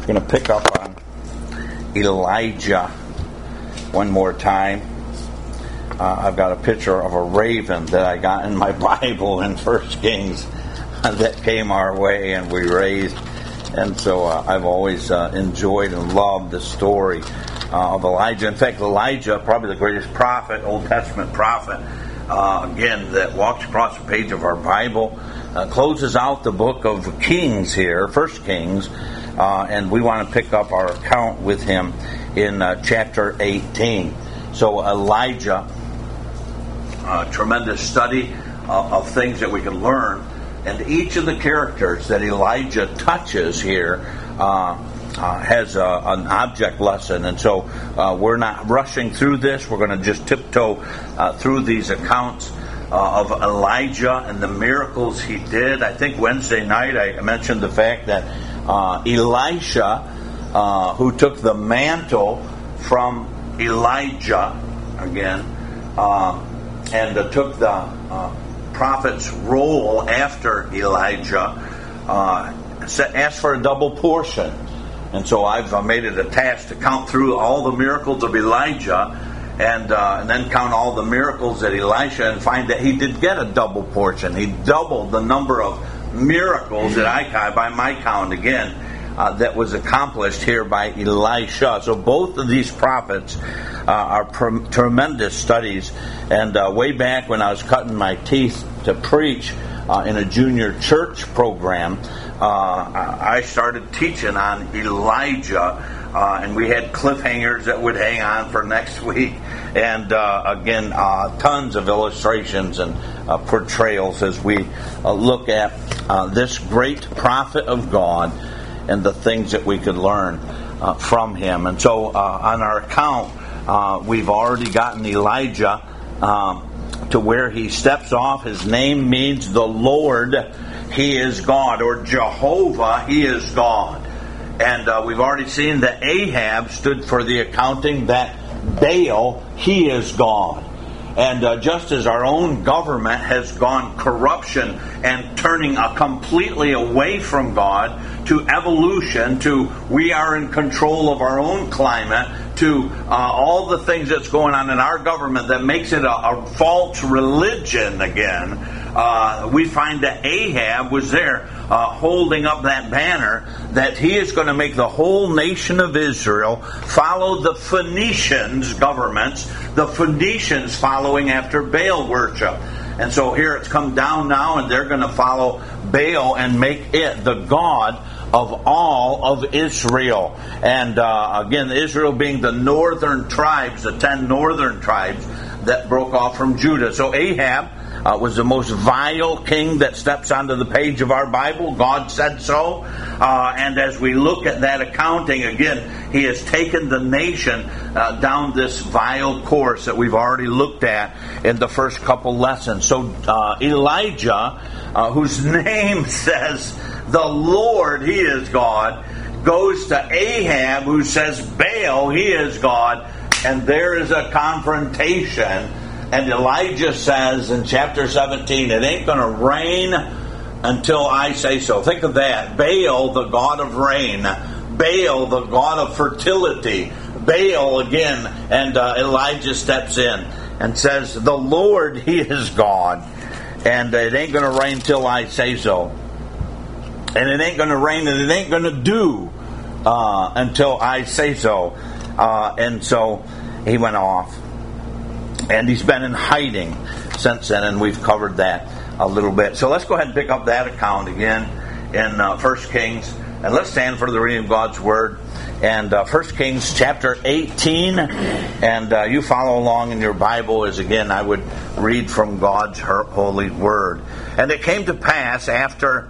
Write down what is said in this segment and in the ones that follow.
We're going to pick up on Elijah one more time. I've got a picture of a raven that I got in my Bible in 1 Kings that came our way and we raised. And so I've always enjoyed and loved the story of Elijah. In fact, Elijah, probably the greatest prophet, Old Testament prophet, again, that walks across the page of our Bible, closes out the book of Kings here, 1 Kings, and we want to pick up our account with him in chapter 18. So Elijah, tremendous study of things that we can learn, and each of the characters that Elijah touches here has an object lesson. And so we're not rushing through this. We're going to just tiptoe through these accounts of Elijah and the miracles he did. I think Wednesday night I mentioned the fact that Elisha, who took the mantle from Elijah, again, and took the prophet's role after Elijah, asked for a double portion. And so I've made it a task to count through all the miracles of Elijah and then count all the miracles at Elisha and find that he did get a double portion. He doubled the number of miracles that by my count again, that was accomplished here by Elisha. So both of these prophets are tremendous studies. And way back when I was cutting my teeth to preach in a junior church program, I started teaching on Elijah, and we had cliffhangers that would hang on for next week. And again, tons of illustrations and portrayals as we look at this great prophet of God and the things that we could learn from him. And so on our account, we've already gotten Elijah to where he steps off. His name means the Lord, he is God, or Jehovah, he is God. And we've already seen that Ahab stood for the accounting that Baal, he is God. And just as our own government has gone corruption and turning completely away from God to evolution, to we are in control of our own climate, to all the things that's going on in our government that makes it a false religion again, we find that Ahab was there holding up that banner that he is going to make the whole nation of Israel follow the Phoenicians' governments, the Phoenicians following after Baal worship. And so here it's come down now, and they're going to follow Baal and make it the god of all of Israel. And again, Israel being the northern tribes, the 10 northern tribes that broke off from Judah. So Ahab was the most vile king that steps onto the page of our Bible. God said so. And as we look at that accounting, again, he has taken the nation down this vile course that we've already looked at in the first couple lessons. So Elijah, whose name says the Lord, he is God, goes to Ahab, who says Baal, he is God, and there is a confrontation. And Elijah says in chapter 17, it ain't going to rain until I say so. Think of that. Baal, the god of rain. Baal, the god of fertility. Baal again. And Elijah steps in and says, the Lord, he is God. And it ain't going to rain till I say so. And it ain't going to rain and it ain't going to do until I say so. And so he went off. And he's been in hiding since then, and we've covered that a little bit. So let's go ahead and pick up that account again in 1 Kings. And let's stand for the reading of God's Word. And 1 Kings chapter 18. And you follow along in your Bible as, again, I would read from God's holy Word. And it came to pass after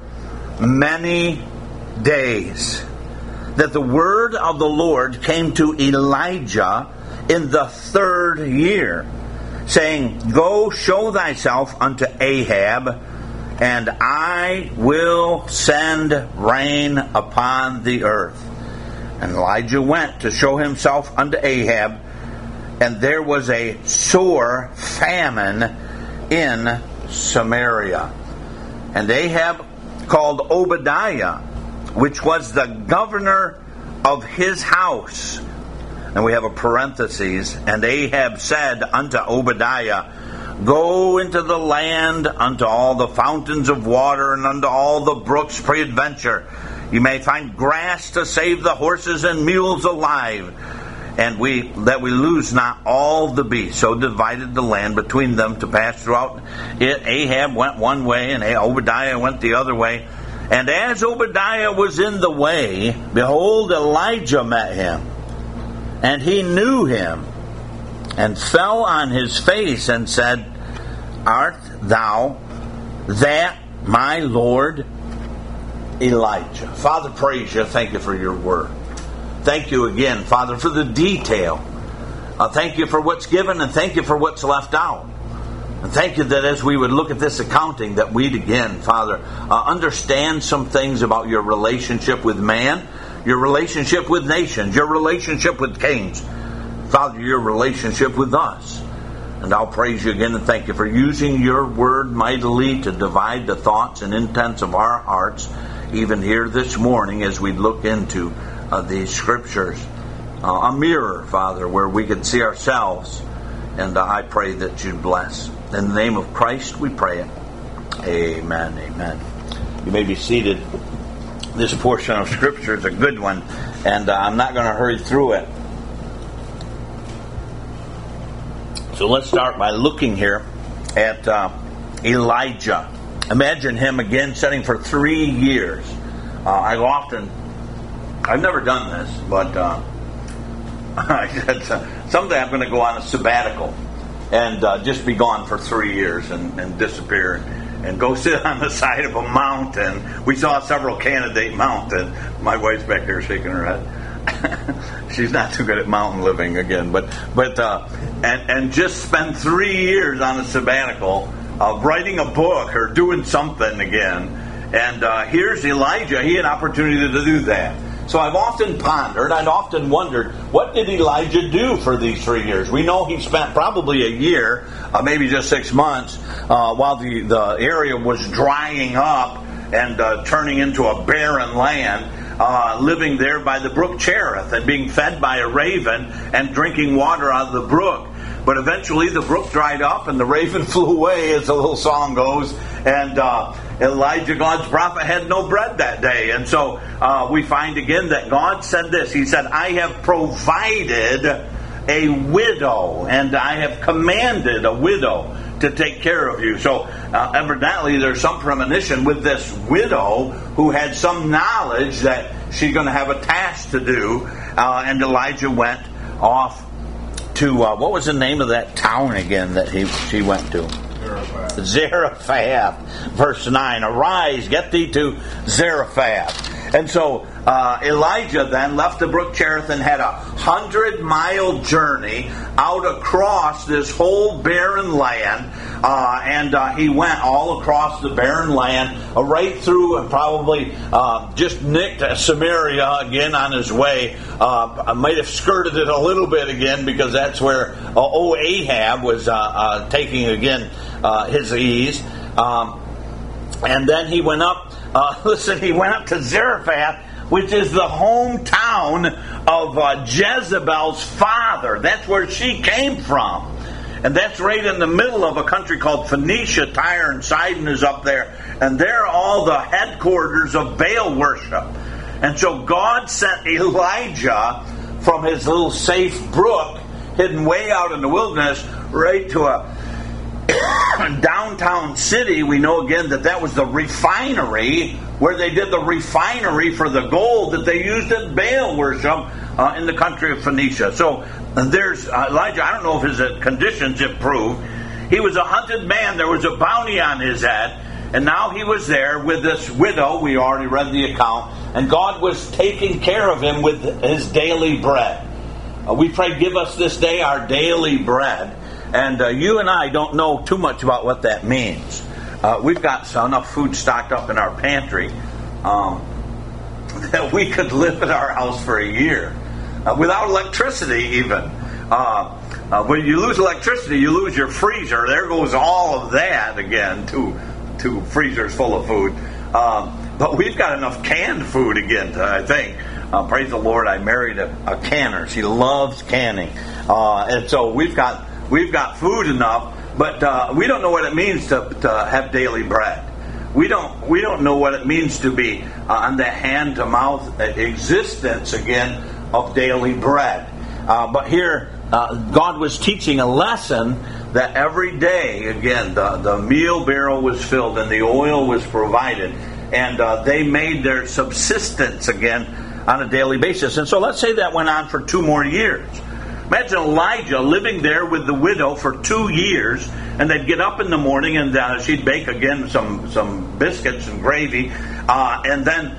many days that the word of the Lord came to Elijah in the 3rd year, saying, Go show thyself unto Ahab, and I will send rain upon the earth. And Elijah went to show himself unto Ahab, and there was a sore famine in Samaria. And Ahab called Obadiah, which was the governor of his house. And we have a parenthesis. And Ahab said unto Obadiah, Go into the land, unto all the fountains of water, and unto all the brooks, peradventure you may find grass to save the horses and mules alive, and that we lose not all the beasts. So divided the land between them to pass throughout it. Ahab went one way, and Obadiah went the other way. And as Obadiah was in the way, behold, Elijah met him, and he knew him, and fell on his face, and said, Art thou that my Lord Elijah? Father, praise you. Thank you for your word. Thank you again, Father, for the detail. Thank you for what's given, and thank you for what's left out. And thank you that as we would look at this accounting, that we'd again, Father, understand some things about your relationship with man, your relationship with nations, your relationship with kings, Father, your relationship with us. And I'll praise you again and thank you for using your word mightily to divide the thoughts and intents of our hearts, even here this morning as we look into these scriptures. A mirror, Father, where we can see ourselves. And I pray that you'd bless. In the name of Christ we pray it. Amen, amen. You may be seated. This portion of Scripture is a good one, and I'm not going to hurry through it. So let's start by looking here at Elijah. Imagine him again sitting for 3 years. I've never done this, but I said someday I'm going to go on a sabbatical and just be gone for 3 years and disappear and go sit on the side of a mountain. We saw several Candidate Mountain. My wife's back there shaking her head. She's not too good at mountain living again, but just spend 3 years on a sabbatical, writing a book or doing something again. And here's Elijah. He had an opportunity to do that. So I've often pondered, I'd often wondered, what did Elijah do for these 3 years? We know he spent probably a year, maybe just 6 months, while the area was drying up and turning into a barren land, living there by the brook Cherith and being fed by a raven and drinking water out of the brook. But eventually the brook dried up and the raven flew away, as the little song goes, and Elijah, God's prophet, had no bread that day. And so we find again that God said this. He said, I have provided a widow, and I have commanded a widow to take care of you. So evidently there's some premonition with this widow who had some knowledge that she's going to have a task to do. And Elijah went off to, what was the name of that town again that she went to? Zarephath. Verse 9, Arise, get thee to Zarephath. And so Elijah then left the brook Cherith and had 100-mile journey out across this whole barren land. And he went all across the barren land, right through and probably just nicked Samaria again on his way. I might have skirted it a little bit again because that's where Ahab was taking again his ease. And then he went up. He went up to Zarephath, which is the hometown of Jezebel's father. That's where she came from. And that's right in the middle of a country called Phoenicia. Tyre and Sidon is up there. And they're all the headquarters of Baal worship. And so God sent Elijah from his little safe brook, hidden way out in the wilderness, right to a downtown city. We know again that was the refinery where they did the refinery for the gold that they used in Baal worship in the country of Phoenicia. So there's Elijah. I don't know if his conditions improved. He was a hunted man. There was a bounty on his head. And now he was there with this widow. We already read the account. And God was taking care of him with his daily bread. We pray, give us this day our daily bread. And you and I don't know too much about what that means. We've got enough food stocked up in our pantry that we could live at our house for a year. Without electricity even. When you lose electricity, you lose your freezer. There goes all of that again, two freezers full of food. But we've got enough canned food again, I think. praise the Lord, I married a canner. She loves canning. And so we've got food enough, but we don't know what it means to have daily bread. We don't know what it means to be on the hand-to-mouth existence again of daily bread. But here, God was teaching a lesson that every day, again, the meal barrel was filled and the oil was provided, and they made their subsistence again on a daily basis. And so let's say that went on for 2 more years. Imagine Elijah living there with the widow for 2 years, and they'd get up in the morning and she'd bake again some biscuits and gravy, and then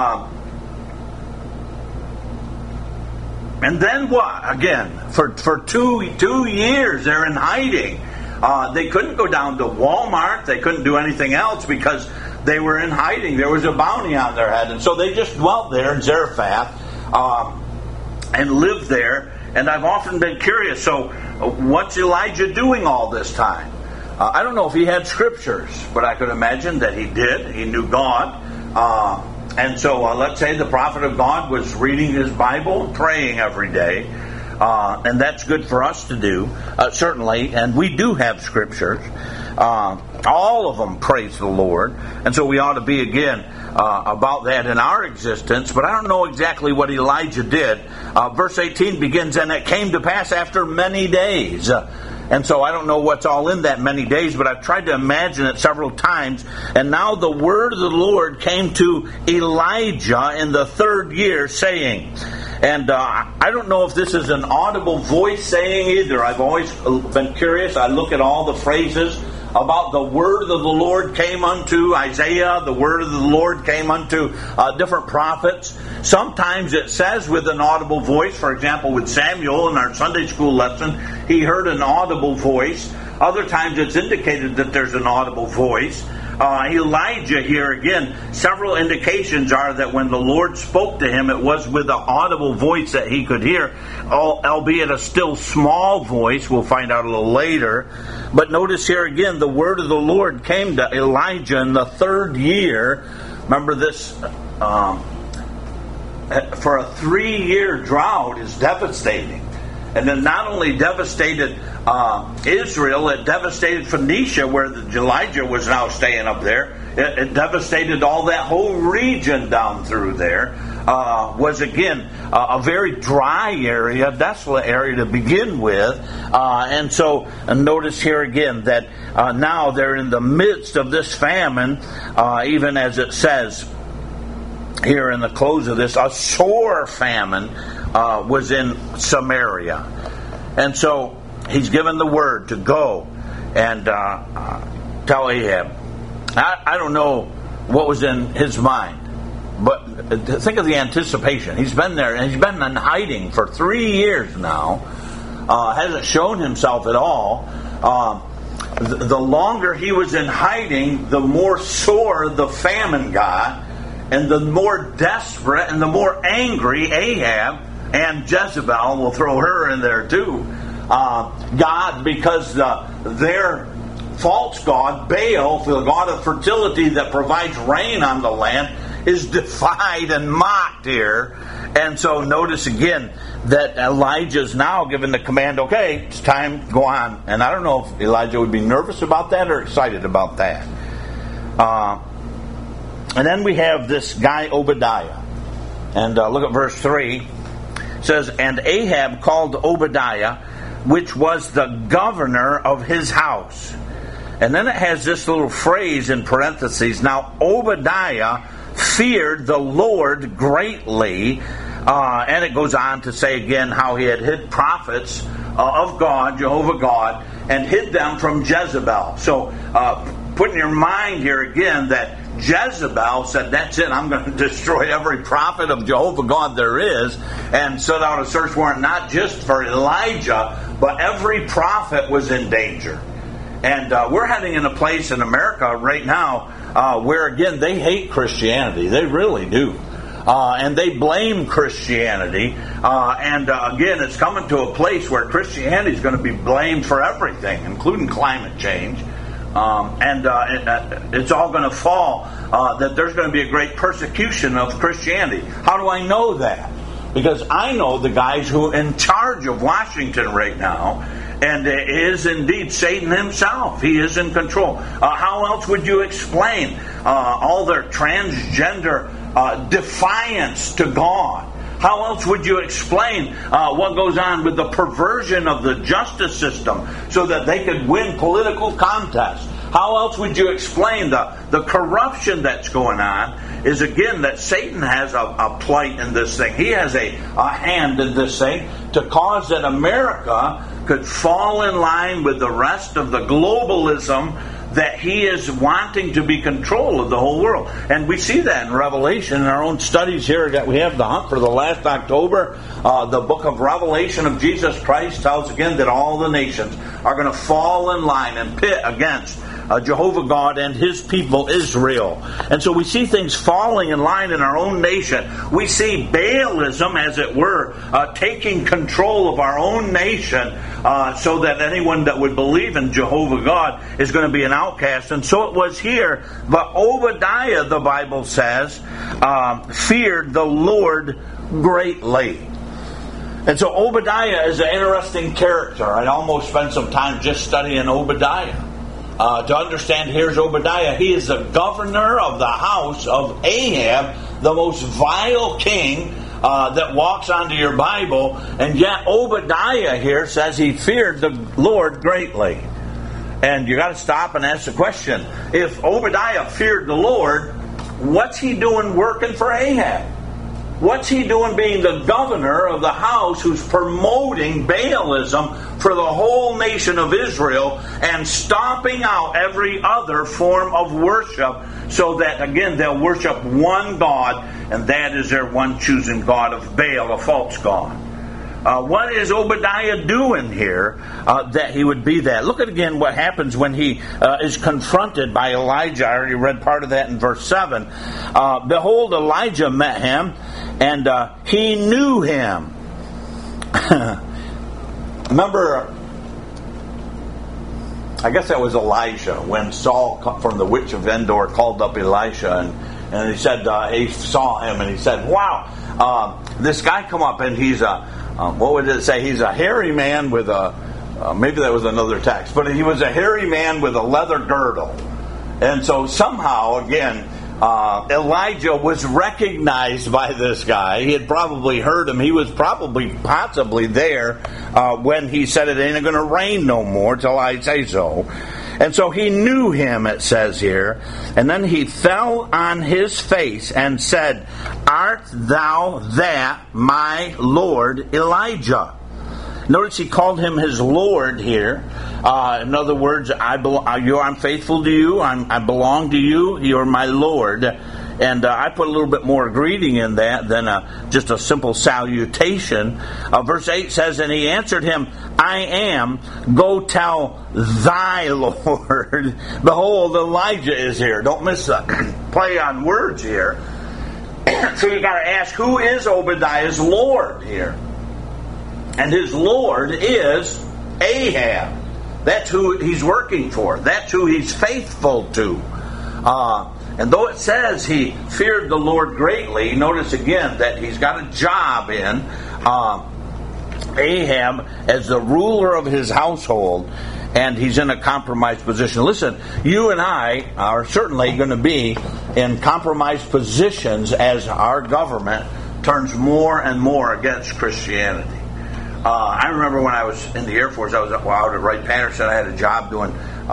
what? Again, for 2 years they're in hiding. They couldn't go down to Walmart. They couldn't do anything else because they were in hiding. There was a bounty on their head, and so they just dwelt there in Zarephath and lived there. And I've often been curious, so what's Elijah doing all this time? I don't know if he had scriptures, but I could imagine that he did. He knew God. And so let's say the prophet of God was reading his Bible and praying every day. And that's good for us to do, certainly. And we do have scriptures. All of them praise the Lord. And so we ought to be, again, about that in our existence. But I don't know exactly what Elijah did. Verse 18 begins, and it came to pass after many days. And so I don't know what's all in that many days, but I've tried to imagine it several times. And now the word of the Lord came to Elijah in the 3rd year, saying, and I don't know if this is an audible voice saying either. I've always been curious. I look at all the phrases about the word of the Lord came unto Isaiah, the word of the Lord came unto different prophets. Sometimes it says with an audible voice. For example, with Samuel in our Sunday school lesson, he heard an audible voice. Other times it's indicated that there's an audible voice. Elijah here again, several indications are that when the Lord spoke to him, it was with an audible voice that he could hear, albeit a still small voice. We'll find out a little later. But notice here again, the word of the Lord came to Elijah in the 3rd year. Remember this, for a 3-year drought is devastating. And then not only devastated Israel, it devastated Phoenicia, where Elijah was now staying up there. It devastated all that whole region down through there. Was again a very dry area, desolate area to begin with. And so notice here again that now they're in the midst of this famine, even as it says here in the close of this, a sore famine was in Samaria. And so he's given the word to go and tell Ahab. I don't know what was in his mind, but think of the anticipation. He's been there, and he's been in hiding for 3 years now. Hasn't shown himself at all. The longer he was in hiding, the more sore the famine got, and the more desperate and the more angry Ahab and Jezebel, will throw her in there too, God, because their false god, Baal, the god of fertility that provides rain on the land, is defied and mocked here. And so notice again that Elijah's now given the command, okay, it's time, go on. And I don't know if Elijah would be nervous about that or excited about that. And then we have this guy Obadiah. And look at verse 3. It says, and Ahab called Obadiah, which was the governor of his house. And then it has this little phrase in parentheses. Now Obadiah feared the Lord greatly. And it goes on to say again how he had hid prophets of God, Jehovah God, and hid them from Jezebel. So put in your mind here again that Jezebel said, that's it, I'm going to destroy every prophet of Jehovah God there is, and set out a search warrant not just for Elijah, but every prophet was in danger. And we're heading in a place in America right now where, again, they hate Christianity. They really do. And they blame Christianity. And again, it's coming to a place where Christianity is going to be blamed for everything, including climate change. It's all going to fall, that there's going to be a great persecution of Christianity. How do I know that? Because I know the guys who are in charge of Washington right now, and it is indeed Satan himself. He is in control. How else would you explain all their transgender defiance to God? How else would you explain what goes on with the perversion of the justice system so that they could win political contests? How else would you explain the corruption that's going on? Is again that Satan has a plight in this thing. He has a hand in this thing to cause that America could fall in line with the rest of the globalism that he is wanting to be control of the whole world. And we see that in Revelation. In our own studies here that we have the hunt for the last October, the book of Revelation of Jesus Christ tells again that all the nations are going to fall in line and pit against Jehovah God and his people Israel. And so we see things falling in line in our own nation. We see Baalism, as it were, taking control of our own nation, so that anyone that would believe in Jehovah God is going to be an outcast. And so it was here. But Obadiah, the Bible says, feared the Lord greatly. And so Obadiah is an interesting character. I'd almost spend some time just studying Obadiah. To understand, here's Obadiah. He is the governor of the house of Ahab, the most vile king that walks onto your Bible. And yet Obadiah here says he feared the Lord greatly. And you got to stop and ask the question, if Obadiah feared the Lord, what's he doing working for Ahab? What's he doing being the governor of the house who's promoting Baalism for the whole nation of Israel and stomping out every other form of worship so that, again, they'll worship one God, and that is their one chosen God of Baal, a false god. What is Obadiah doing here that he would be that? Look at again what happens when he is confronted by Elijah. I already read part of that in verse 7. Behold, Elijah met him, and he knew him. Remember, I guess that was Elijah when Saul from the witch of Endor called up Elisha, and he said he saw him, and he said, "Wow, this guy come up, and he's a what would it say? He's a hairy man with a maybe that was another text, but he was a hairy man with a leather girdle." And so somehow again, Elijah was recognized by this guy. He had probably heard him. He was possibly there when he said it ain't going to rain no more till I say so. And so he knew him, it says here. And then he fell on his face and said, "Art thou that, my Lord Elijah?" Notice he called him his Lord here. In other words, I'm faithful to you. I belong to you. You're my Lord. And I put a little bit more greeting in that than just a simple salutation. Verse 8 says, "And he answered him, I am. Go tell thy Lord." Behold, Elijah is here. Don't miss the play on words here. So you got to ask, who is Obadiah's Lord here? And his Lord is Ahab. That's who he's working for. That's who he's faithful to. And though it says he feared the Lord greatly, notice again that he's got a job in Ahab as the ruler of his household, and he's in a compromised position. Listen, you and I are certainly going to be in compromised positions as our government turns more and more against Christianity. I remember when I was in the Air Force, I was out at Wright-Patterson. I had a job doing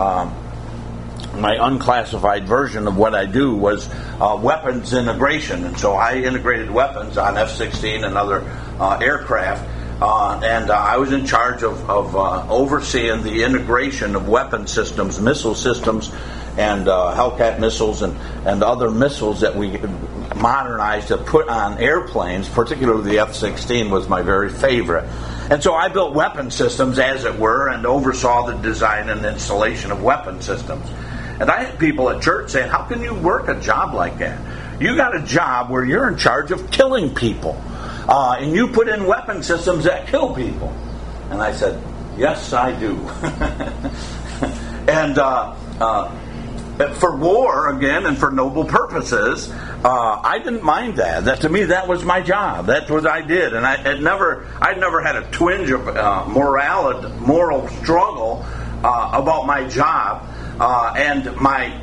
my unclassified version of what I do was weapons integration. And so I integrated weapons on F-16 and other aircraft. And I was in charge of overseeing the integration of weapon systems, missile systems, and Hellcat missiles and other missiles that we modernized to put on airplanes. Particularly the F-16 was my very favorite. And so I built weapon systems, as it were, and oversaw the design and installation of weapon systems. And I had people at church saying, "How can you work a job like that? You got a job where you're in charge of killing people. And you put in weapon systems that kill people." And I said, "Yes, I do." And for war, again, and for noble purposes, I didn't mind that. That to me, that was my job. That's what I did, and I'd never had a twinge of moral struggle about my job and my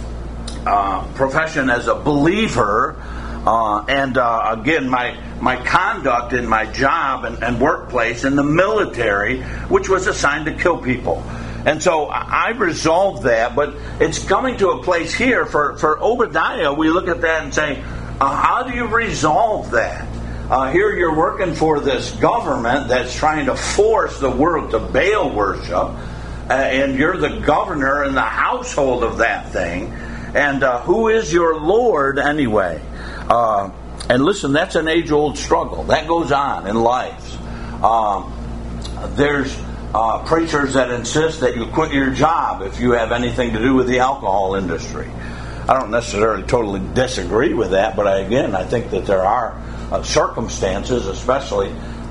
profession as a believer, and again, my conduct in my job and workplace in the military, which was assigned to kill people. And so I resolved that, but it's coming to a place here for Obadiah. We look at that and say, how do you resolve that? Here you're working for this government that's trying to force the world to Baal worship, and you're the governor in the household of that thing. And who is your Lord anyway? And listen, that's an age-old struggle. That goes on in life. There's preachers that insist that you quit your job if you have anything to do with the alcohol industry. I don't necessarily totally disagree with that, but I think that there are circumstances, especially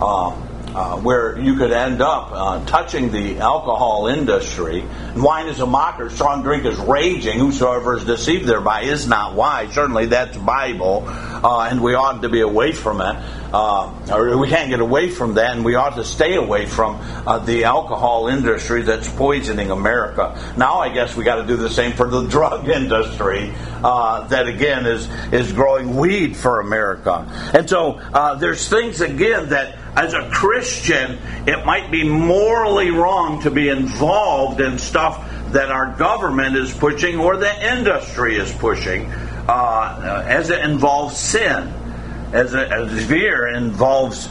where you could end up touching the alcohol industry. And wine is a mocker, strong drink is raging. Whosoever is deceived thereby is not wise. Certainly that's Bible, and we ought to be away from it. Or we can't get away from that, and we ought to stay away from the alcohol industry that's poisoning America. Now I guess we got to do the same for the drug industry that again is growing weed for America. And so there's things again that as a Christian it might be morally wrong to be involved in stuff that our government is pushing or the industry is pushing as it involves sin. As fear involves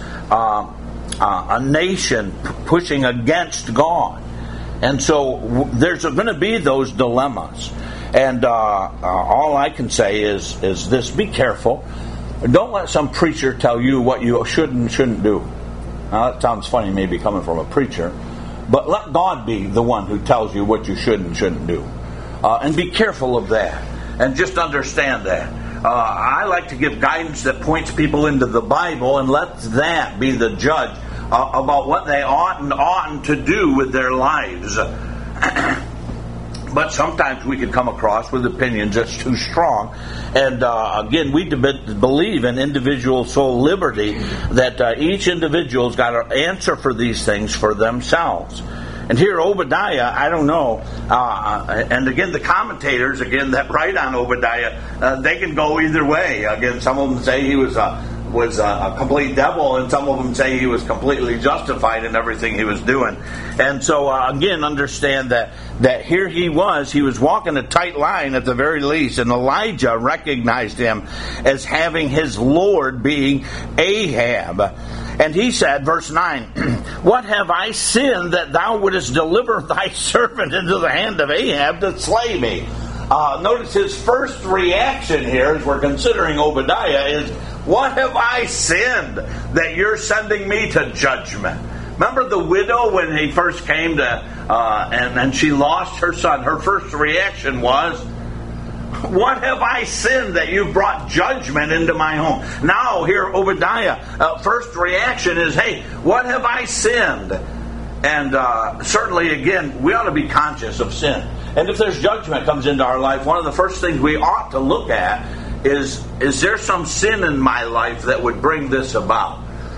a nation pushing against God. And so there's going to be those dilemmas. And all I can say is this: be careful. Don't let some preacher tell you what you should and shouldn't do. Now, that sounds funny maybe coming from a preacher, but let God be the one who tells you what you should and shouldn't do. And be careful of that. And just understand that. I like to give guidance that points people into the Bible and let that be the judge about what they ought and oughtn't to do with their lives. But sometimes we can come across with opinions that's too strong. And again, we believe in individual soul liberty, that each individual's got to answer for these things for themselves. And here Obadiah, I don't know, and again the commentators that write on Obadiah, they can go either way. Again, some of them say he was a complete devil, and some of them say he was completely justified in everything he was doing. And so again, understand that here he was walking a tight line at the very least, and Elijah recognized him as having his Lord being Ahab. And he said, verse 9, "What have I sinned that thou wouldest deliver thy servant into the hand of Ahab to slay me?" Notice his first reaction here, as we're considering Obadiah, is, "What have I sinned that you're sending me to judgment?" Remember the widow when he first came to, and she lost her son? Her first reaction was, "What have I sinned that you brought judgment into my home?" Now here Obadiah, first reaction is, "Hey, what have I sinned?" And certainly again, we ought to be conscious of sin. And if there's judgment comes into our life, one of the first things we ought to look at is there some sin in my life that would bring this about?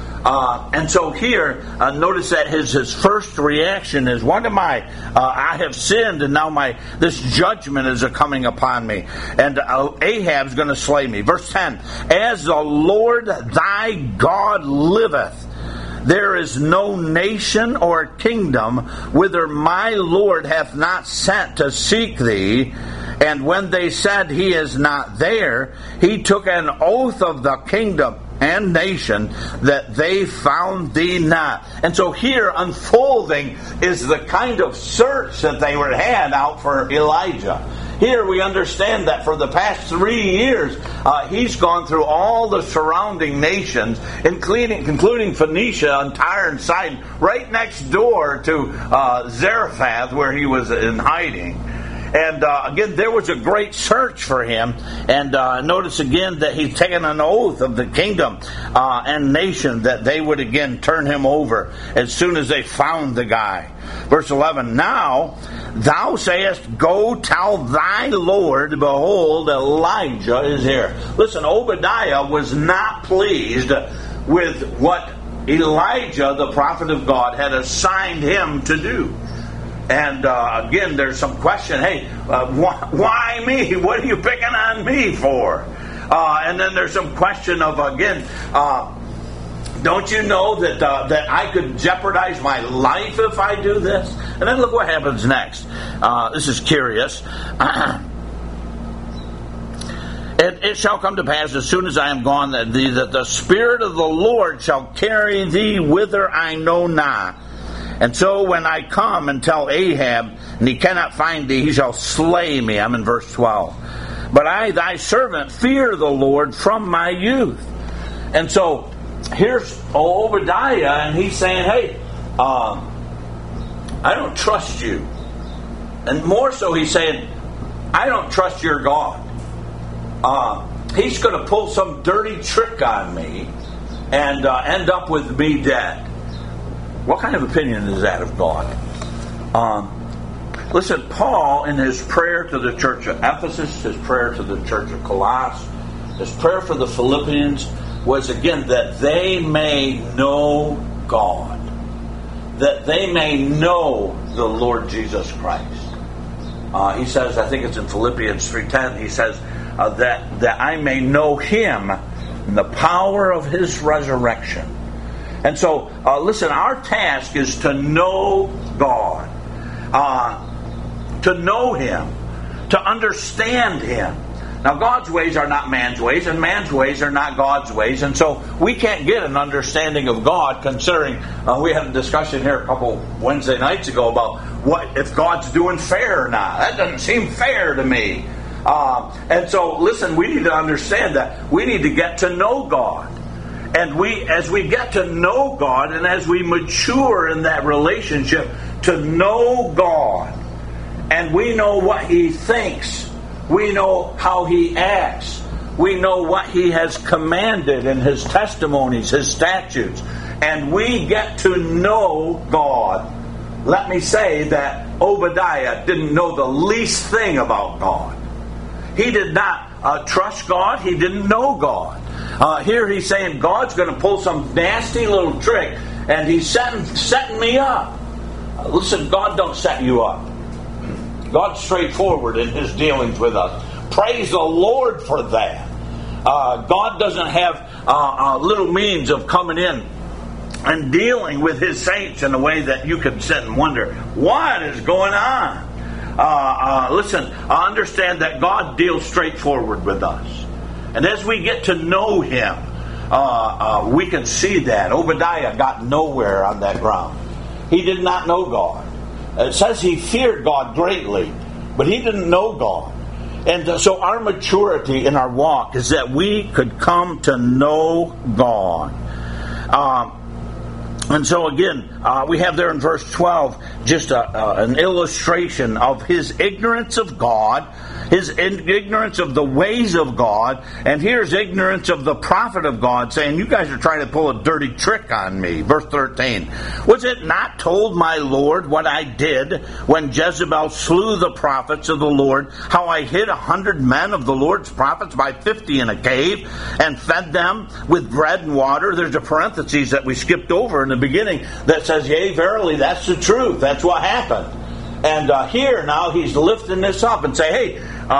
And so here, notice that his first reaction is, "What am I? I have sinned, and now this judgment is coming upon me, and Ahab's going to slay me." Verse 10: "As the Lord thy God liveth, there is no nation or kingdom whither my Lord hath not sent to seek thee. And when they said he is not there, he took an oath of the kingdom and nation that they found thee not." And so here unfolding is the kind of search that they had out for Elijah. Here we understand that for the past 3 years, he's gone through all the surrounding nations, including Phoenicia and Tyre and Sidon, right next door to Zarephath, where he was in hiding. And again, there was a great search for him. And notice again that he's taken an oath of the kingdom and nation that they would again turn him over as soon as they found the guy. Verse 11, now thou sayest, go tell thy Lord, behold, Elijah is here. Listen, Obadiah was not pleased with what Elijah, the prophet of God, had assigned him to do. And again, there's some question, hey, why me? What are you picking on me for? And then there's some question of, again, don't you know that I could jeopardize my life if I do this? And then look what happens next. This is curious. It shall come to pass as soon as I am gone that the Spirit of the Lord shall carry thee whither I know not. And so when I come and tell Ahab, and he cannot find thee, he shall slay me. I'm in verse 12. But I, thy servant, fear the Lord from my youth. And so here's Obadiah, and he's saying, hey, I don't trust you. And more so, he's saying, I don't trust your God. He's going to pull some dirty trick on me and end up with me dead. What kind of opinion is that of God? Listen, Paul, in his prayer to the church of Ephesus, his prayer to the church of Colossus, his prayer for the Philippians was, again, that they may know God. That they may know the Lord Jesus Christ. He says, I think it's in Philippians 3:10, he says, that I may know Him and the power of His resurrection. And so, listen, our task is to know God, to know Him, to understand Him. Now, God's ways are not man's ways, and man's ways are not God's ways. And so we can't get an understanding of God considering, we had a discussion here a couple Wednesday nights ago about what if God's doing fair or not. That doesn't seem fair to me. And so, listen, we need to understand that. We need to get to know God. And as we get to know God, and as we mature in that relationship, to know God, and we know what He thinks, we know how He acts, we know what He has commanded in His testimonies, His statutes, and we get to know God. Let me say that Obadiah didn't know the least thing about God. He did not trust God. He didn't know God. Here he's saying God's going to pull some nasty little trick, and He's setting me up. Listen, God don't set you up. God's straightforward in His dealings with us. Praise the Lord for that. God doesn't have little means of coming in and dealing with His saints in a way that you can sit and wonder, what is going on? Listen, understand that God deals straightforward with us. And as we get to know Him, we can see that. Obadiah got nowhere on that ground. He did not know God. It says he feared God greatly, but he didn't know God. And so our maturity in our walk is that we could come to know God. And so again, we have there in verse 12 just an illustration of His ignorance of God, His ignorance of the ways of God, and here's ignorance of the prophet of God, saying, you guys are trying to pull a dirty trick on me. Verse 13, was it not told my Lord what I did when Jezebel slew the prophets of the Lord, how I hid 100 men of the Lord's prophets by 50 in a cave, and fed them with bread and water? There's a parenthesis that we skipped over in the beginning that says, yea, verily, that's the truth. That's what happened. And here now he's lifting this up and say, hey,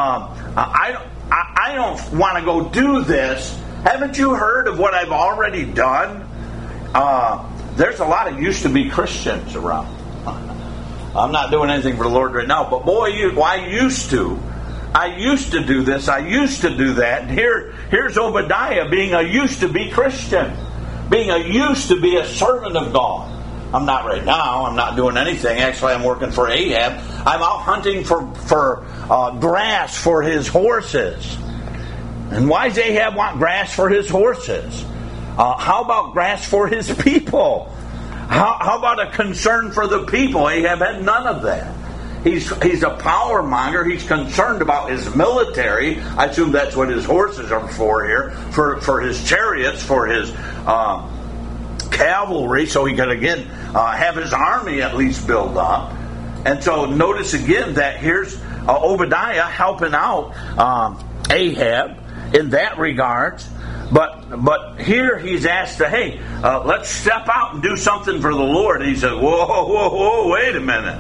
I don't want to go do this. Haven't you heard of what I've already done? There's a lot of used-to-be Christians around. I'm not doing anything for the Lord right now, but boy, I used to. I used to do this. I used to do that. And here's Obadiah being a used-to-be Christian, being a used-to-be a servant of God. I'm not right now. I'm not doing anything. Actually, I'm working for Ahab. I'm out hunting for grass for his horses. And why does Ahab want grass for his horses? How about grass for his people? How about a concern for the people? Ahab had none of that. He's a power monger. He's concerned about his military. I assume that's what his horses are for here, for his chariots, for his cavalry, so he could again have his army at least build up. And so notice again that here's Obadiah helping out Ahab in that regards. But here he's asked to, hey, let's step out and do something for the Lord. And he said, whoa, wait a minute.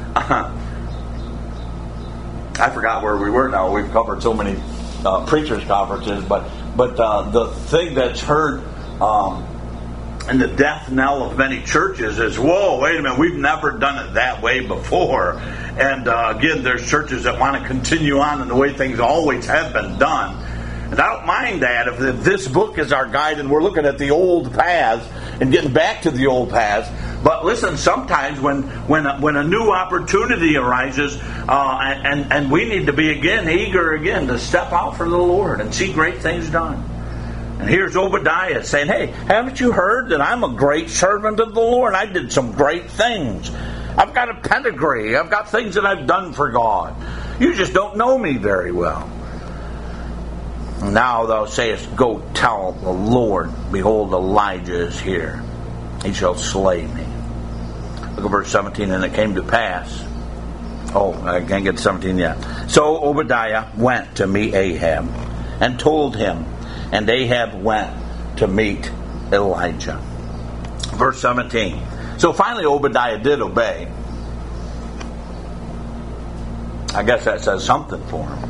I forgot where we were now. We've covered so many preachers' conferences. But the thing that's heard in the death knell of many churches is, whoa, wait a minute, we've never done it that way before. And again, there's churches that want to continue on in the way things always have been done. And I don't mind that if this book is our guide and we're looking at the old paths and getting back to the old paths. But listen, sometimes when a new opportunity arises, and we need to be eager to step out for the Lord and see great things done. And here's Obadiah saying, hey, haven't you heard that I'm a great servant of the Lord? I did some great things. I've got a pedigree. I've got things that I've done for God. You just don't know me very well. Now thou sayest, go tell the Lord, behold, Elijah is here. He shall slay me. Look at verse 17, and it came to pass. Oh, I can't get to 17 yet. So Obadiah went to meet Ahab and told him, and Ahab went to meet Elijah. Verse 17. So finally Obadiah did obey. I guess that says something for him.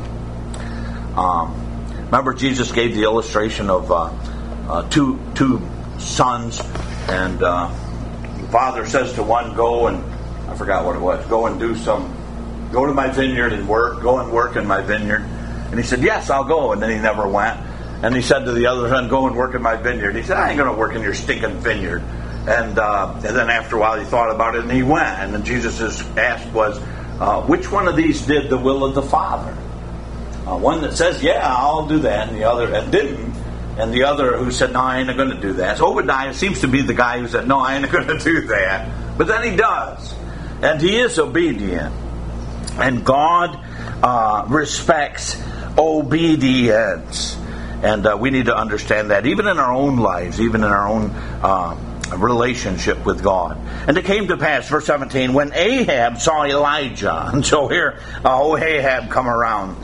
Remember, Jesus gave the illustration of two sons, and the father says to one, go and, I forgot what it was, go to my vineyard and work, go and work in my vineyard. And he said, yes, I'll go. And then he never went. And he said to the other son, go and work in my vineyard. He said, I ain't going to work in your stinking vineyard. And then after a while he thought about it and he went. And then Jesus' asked was, which one of these did the will of the Father? One that says, yeah, I'll do that, and the other that didn't. And the other who said, no, I ain't going to do that. So Obadiah seems to be the guy who said, no, I ain't going to do that. But then he does. And he is obedient. And God respects obedience. And we need to understand that even in our own lives, even in our own relationship with God. And it came to pass, verse 17, when Ahab saw Elijah, and so here, Ahab come around,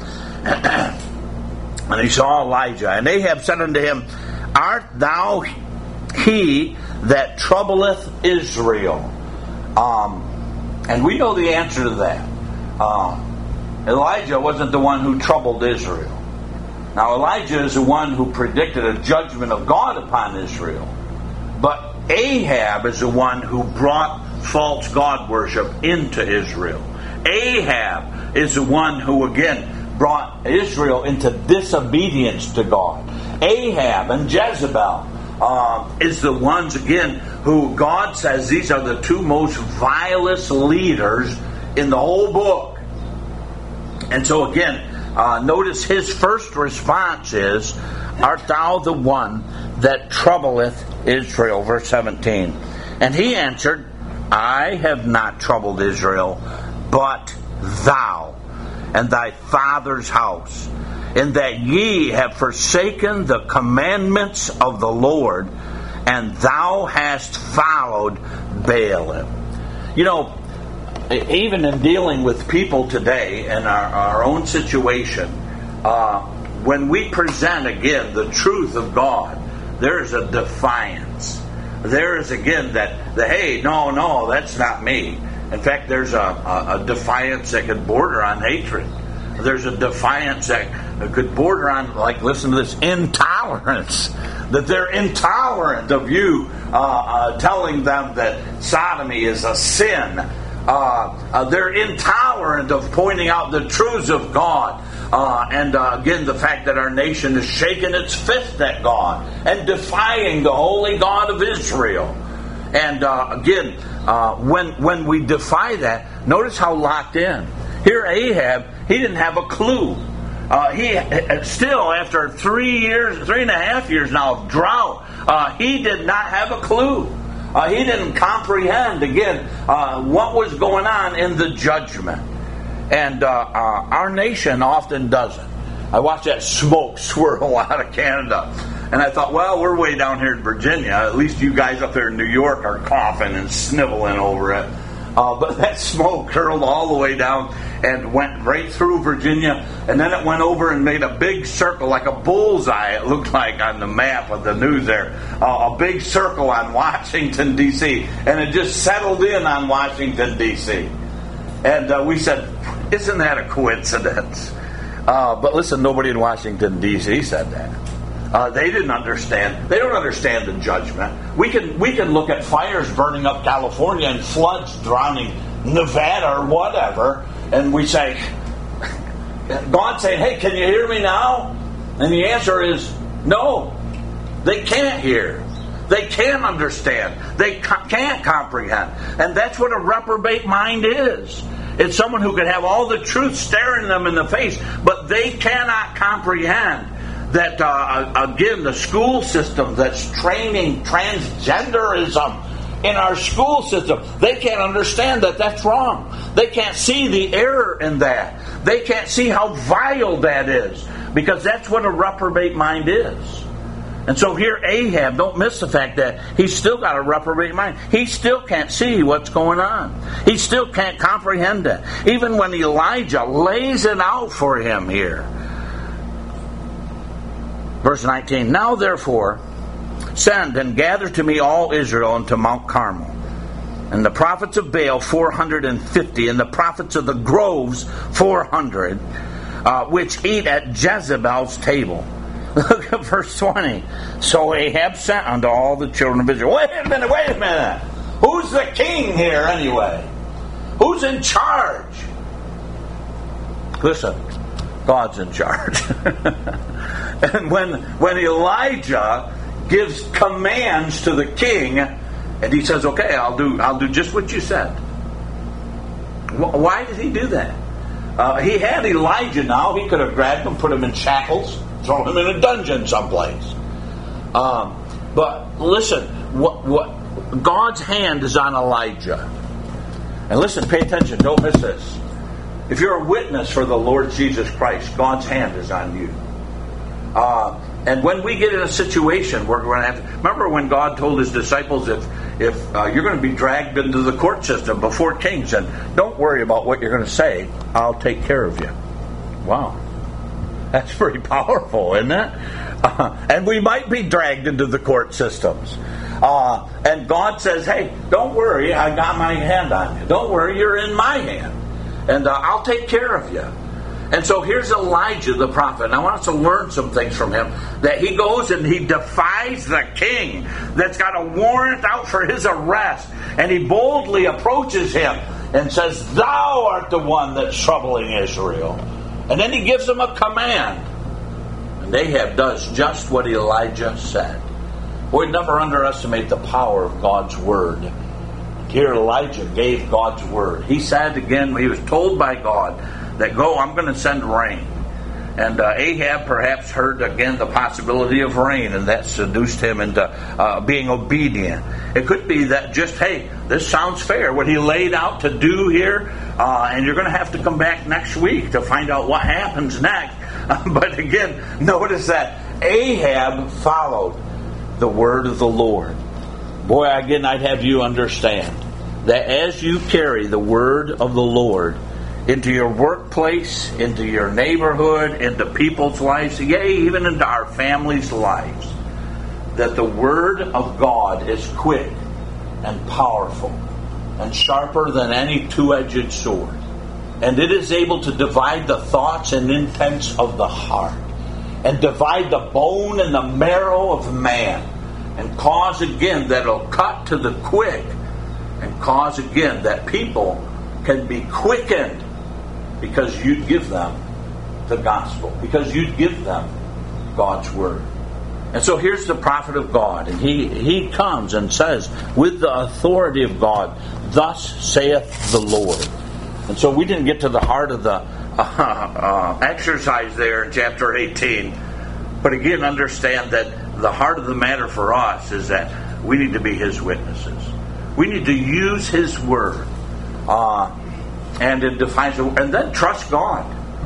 and he saw Elijah, and Ahab said unto him, art thou he that troubleth Israel? And we know the answer to that. Elijah wasn't the one who troubled Israel. Now Elijah is the one who predicted a judgment of God upon Israel. But Ahab is the one who brought false god worship into Israel. Ahab is the one who again brought Israel into disobedience to God. Ahab and Jezebel is the ones again who God says these are the two most vilest leaders in the whole book. And so again, notice his first response is, art thou the one that troubleth Israel? Verse 17. And he answered, I have not troubled Israel, but thou and thy father's house, in that ye have forsaken the commandments of the Lord, and thou hast followed Baalim. You know, even in dealing with people today in our own situation, when we present again the truth of God, there is a defiance. There is again that hey, no, that's not me. In fact, there's a defiance that could border on hatred. There's a defiance that could border on, like, listen to this, intolerance. That they're intolerant of you telling them that sodomy is a sin. They're intolerant of pointing out the truths of God. And again, the fact that our nation is shaking its fist at God and defying the holy God of Israel. And again, when we defy that, notice how locked in. Here Ahab, he didn't have a clue. He still, after 3.5 years now of drought, he did not have a clue. He didn't comprehend, again, what was going on in the judgment. And our nation often doesn't. I watched that smoke swirl out of Canada. And I thought, well, we're way down here in Virginia. At least you guys up there in New York are coughing and sniveling over it. But that smoke curled all the way down and went right through Virginia. And then it went over and made a big circle, like a bullseye, it looked like on the map of the news there. A big circle on Washington, D.C. And it just settled in on Washington, D.C. And we said, isn't that a coincidence? But listen, nobody in Washington, D.C. said that. They didn't understand. They don't understand the judgment. We can look at fires burning up California and floods drowning Nevada or whatever, and we say, God's saying, hey, can you hear me now? And the answer is no. They can't hear. They can't understand. They can't comprehend. And that's what a reprobate mind is. It's someone who can have all the truth staring them in the face, but they cannot comprehend that, again, the school system that's training transgenderism in our school system, they can't understand that that's wrong. They can't see the error in that. They can't see how vile that is, because that's what a reprobate mind is. And so here Ahab, don't miss the fact that he's still got a reprobate mind. He still can't see what's going on. He still can't comprehend it. Even when Elijah lays it out for him here. Verse 19, now therefore, send and gather to me all Israel unto Mount Carmel. And the prophets of Baal 450, and the prophets of the groves 400, which eat at Jezebel's table. Look at verse 20. So Ahab sent unto all the children of Israel. Wait a minute. Who's the king here anyway? Who's in charge? Listen, God's in charge. And when Elijah gives commands to the king, and he says, okay, I'll do just what you said. Why did he do that? He had Elijah now. He could have grabbed him, put him in shackles, throw him in a dungeon someplace. But listen, what God's hand is on Elijah. And listen, pay attention, don't miss this. If you're a witness for the Lord Jesus Christ, God's hand is on you. And when we get in a situation where we're going to have to... Remember when God told his disciples, if you're going to be dragged into the court system before kings, and don't worry about what you're going to say, I'll take care of you. Wow. That's pretty powerful, isn't it? And we might be dragged into the court systems. And God says, hey, don't worry, I got my hand on you. Don't worry, you're in my hand. And I'll take care of you. And so here's Elijah the prophet. And I want us to learn some things from him. That he goes and he defies the king that's got a warrant out for his arrest. And he boldly approaches him and says, thou art the one that's troubling Israel. And then he gives him a command. And Ahab does just what Elijah said. Boy, never underestimate the power of God's word. Here Elijah gave God's word. He said again, he was told by God that, go, I'm going to send rain. And Ahab perhaps heard again the possibility of rain, and that seduced him into being obedient. It could be that just, hey, this sounds fair, what he laid out to do here, and you're going to have to come back next week to find out what happens next. But again, notice that Ahab followed the word of the Lord. Boy, again, I'd have you understand that as you carry the word of the Lord into your workplace, into your neighborhood, into people's lives, yea, even into our families' lives, that the Word of God is quick and powerful and sharper than any two-edged sword. And it is able to divide the thoughts and intents of the heart and divide the bone and the marrow of man, and cause again that it'll cut to the quick, and cause again that people can be quickened because you give them the gospel, because you give them God's word. And so here's the prophet of God, and he comes and says, with the authority of God, thus saith the Lord. And so we didn't get to the heart of the exercise there in chapter 18. But again, understand that the heart of the matter for us is that we need to be his witnesses. We need to use his word. and it defines it. And then trust God.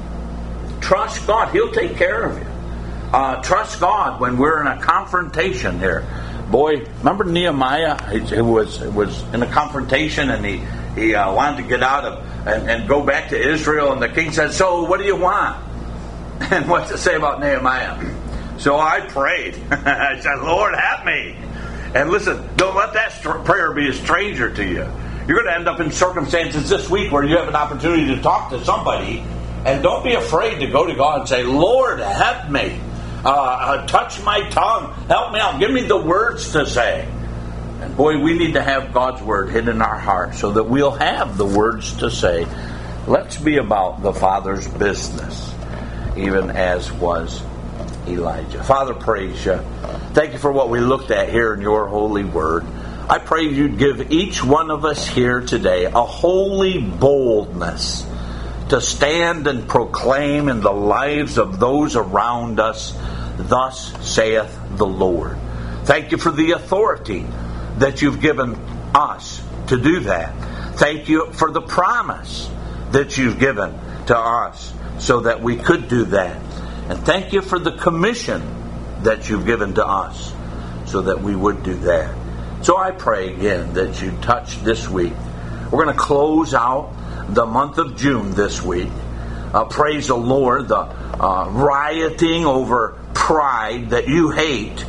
Trust God. He'll take care of you. Trust God when we're in a confrontation here. Boy, remember Nehemiah? He was in a confrontation, and he wanted to get out of and go back to Israel. And the king said, "So, what do you want?" And what's it say about Nehemiah? So I prayed. I said, "Lord, help me." And listen, don't let that prayer be a stranger to you. You're going to end up in circumstances this week where you have an opportunity to talk to somebody, and don't be afraid to go to God and say, "Lord, help me. Touch my tongue. Help me out. Give me the words to say." And boy, we need to have God's word hidden in our heart so that we'll have the words to say. Let's be about the Father's business, even as was Elijah. Father, praise you. Thank you for what we looked at here in your holy word. I pray you'd give each one of us here today a holy boldness to stand and proclaim in the lives of those around us, "Thus saith the Lord." Thank you for the authority that you've given us to do that. Thank you for the promise that you've given to us so that we could do that. And thank you for the commission that you've given to us so that we would do that. So I pray again that you touch this week. We're going to close out the month of June this week. Praise the Lord. The rioting over pride that you hate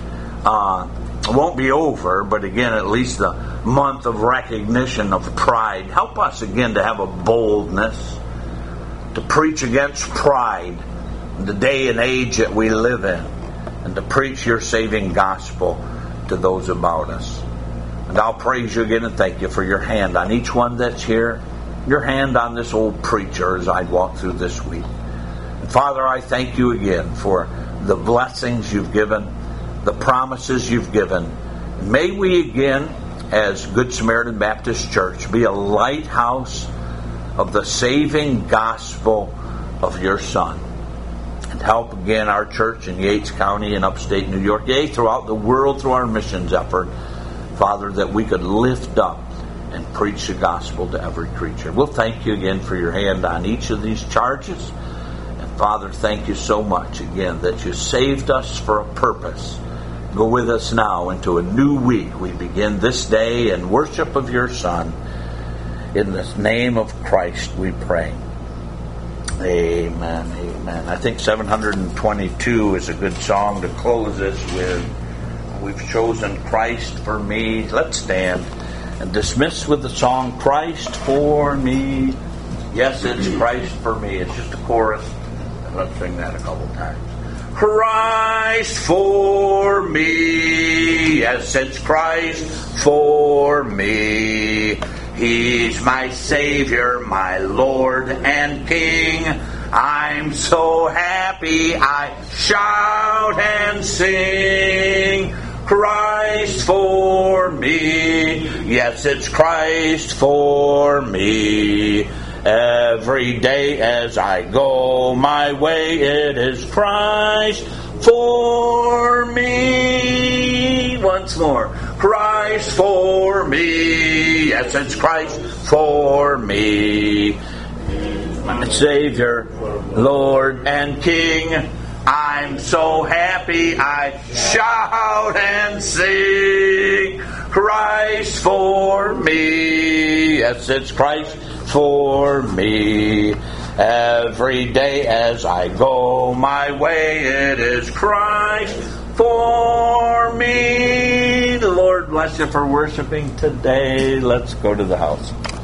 won't be over, but again, at least the month of recognition of pride. Help us again to have a boldness to preach against pride in the day and age that we live in, and to preach your saving gospel to those about us. And I'll praise you again and thank you for your hand on each one that's here, your hand on this old preacher as I walk through this week. And Father, I thank you again for the blessings you've given, the promises you've given. May we again, as Good Samaritan Baptist Church, be a lighthouse of the saving gospel of your Son. And help again our church in Yates County and upstate New York, yea, throughout the world through our missions effort, Father, that we could lift up and preach the gospel to every creature. We'll thank you again for your hand on each of these charges. And Father, thank you so much again that you saved us for a purpose. Go with us now into a new week. We begin this day in worship of your Son. In the name of Christ we pray. Amen, amen. I think 722 is a good song to close this with. We've chosen Christ for me. Let's stand and dismiss with the song, Christ for me. Yes, it's Christ for me. It's just a chorus. Let's sing that a couple times. Christ for me. Yes, it's Christ for me. He's my Savior, my Lord and King. I'm so happy I shout and sing. Christ for me. Yes, it's Christ for me. Every day as I go my way, it is Christ for me. Once more. Christ for me. Yes, it's Christ for me. My Savior, Lord and King. I'm so happy I shout and sing. Christ for me. Yes, it's Christ for me. Every day as I go my way, it is Christ for me. The Lord bless you for worshiping today. Let's go to the house.